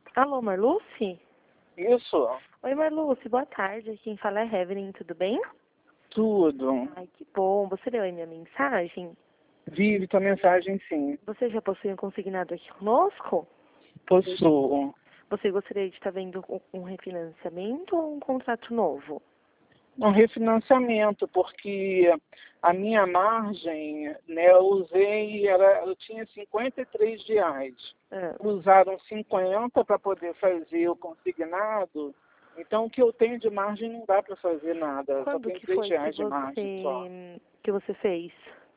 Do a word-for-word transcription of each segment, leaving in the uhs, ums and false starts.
Alô, Marluce? Isso, Oi, Marluce, boa tarde. Quem fala é Evelyn, tudo bem? tudo. Ai, que bom. Você leu a minha mensagem? Vive tua mensagem, sim. Você já possui um consignado aqui conosco? Possuo. Você gostaria de estar vendo um um refinanciamento ou um contrato novo? Um refinanciamento, porque a minha margem, né, eu usei, era, eu tinha cinquenta e três reais. Ah, Usaram cinquenta para poder fazer o consignado. Então, o que eu tenho de margem não dá para fazer nada. Só quando tem que três foi que reais de margem só. você, que você fez?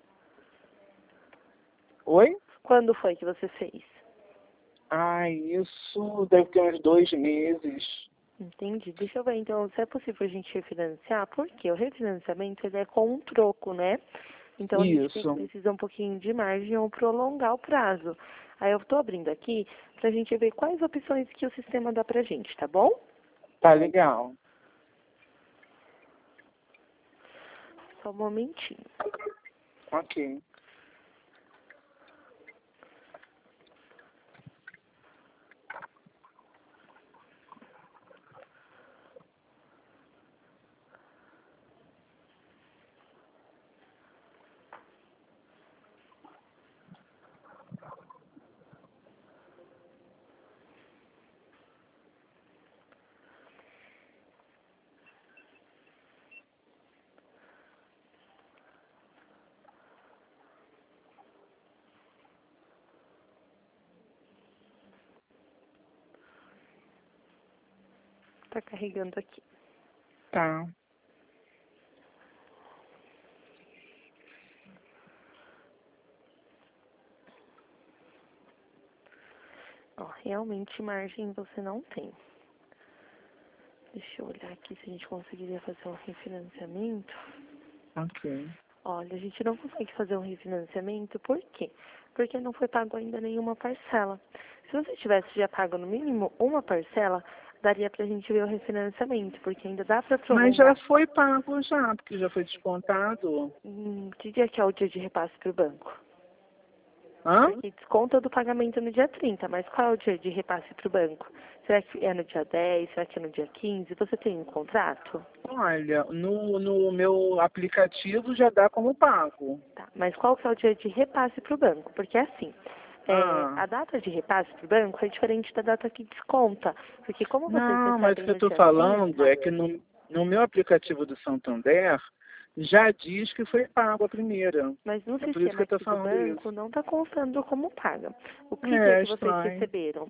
Oi? Quando foi que você fez? Ah, isso deve ter uns dois meses. Entendi. Deixa eu ver, então, se é possível a gente refinanciar, porque o refinanciamento ele é com um troco, né? Então a gente tem que Isso. precisar um pouquinho de margem ou prolongar o prazo. Aí eu estou abrindo aqui para a gente ver quais opções que o sistema dá pra gente, tá bom? Tá legal. Só um momentinho. Ok. Tá carregando aqui. Tá. Ó, realmente margem você não tem. Deixa eu olhar aqui se a gente conseguiria fazer um refinanciamento. Ok. Olha, a gente não consegue fazer um refinanciamento, por quê? Porque não foi pago ainda nenhuma parcela. Se você tivesse já pago no mínimo uma parcela, daria pra gente ver o refinanciamento, porque ainda dá pra Mas já prolongar. foi pago já, porque já foi descontado. Hum, que dia que é o dia de repasse pro banco? Hã? Porque desconta do pagamento no dia trinta, mas qual é o dia de repasse pro banco? Será que é no dia dez? Será que é no dia quinze? Você tem um contrato? Olha, no, no meu aplicativo já dá como pago. Tá, mas qual que é o dia de repasse para o banco? Porque assim, é, Ah, a data de repasse para o banco é diferente da data que desconta. Porque como vocês não, mas o recebem que eu no estou dia falando trinta, é que no, no meu aplicativo do Santander já diz que foi pago a primeira. mas no É por isso que sistema eu estou aqui do falando banco isso. não está constando como paga. O que dia É que vocês estranho. receberam?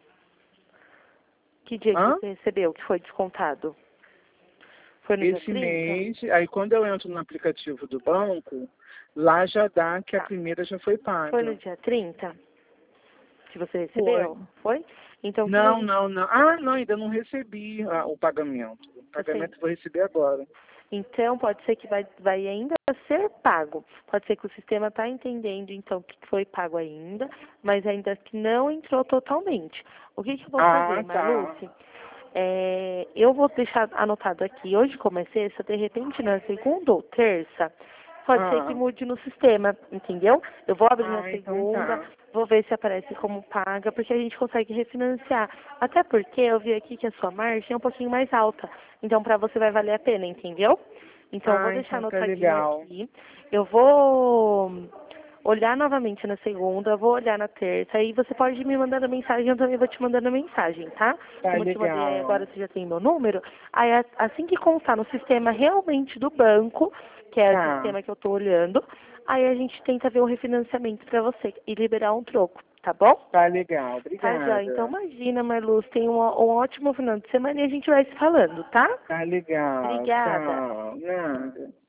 Que dia que Hã? você recebeu que foi descontado? Foi no dia Esse trinta? mês, aí quando eu entro no aplicativo do banco, lá já dá que a Tá. primeira já foi Foi no paga. dia trinta que você Foi. recebeu? Foi? Então o que a Não, gente... não, não. Ah, não, ainda não recebi ah, o pagamento. O Você pagamento eu vou receber agora. Então, pode ser que vai, vai ainda ser pago. Pode ser que o sistema está entendendo, então, que foi pago ainda, mas ainda que não entrou totalmente. O que, que eu vou fazer, Ah, tá. Marluce? É, eu vou deixar anotado aqui, hoje como é sexta, de repente na segunda ou terça, pode ser que Ah, mude no sistema, entendeu? Eu vou abrir na ah, então segunda, tá. vou ver se aparece como paga, porque a gente consegue refinanciar. Até porque eu vi aqui que a sua margem é um pouquinho mais alta. Então, para você vai valer a pena, entendeu? Então, eu vou Ah, deixar então tá anotadinho legal. aqui. Eu vou olhar novamente na segunda, vou olhar na terça. Aí você pode me mandar a mensagem, eu também vou te mandando a mensagem, tá? Tá Como eu te mandei aí legal. agora, você já tem meu número. Aí, a- assim que constar no sistema realmente do banco, que é o Tá. sistema que eu tô olhando, aí a gente tenta ver o refinanciamento para você e liberar um troco, tá bom? Tá legal. Tá, Jó? Então, Obrigada. imagina, Marluz, tenha um, um ótimo final de semana e a gente vai se falando, tá? Tá legal. Obrigada. Tchau. Nada.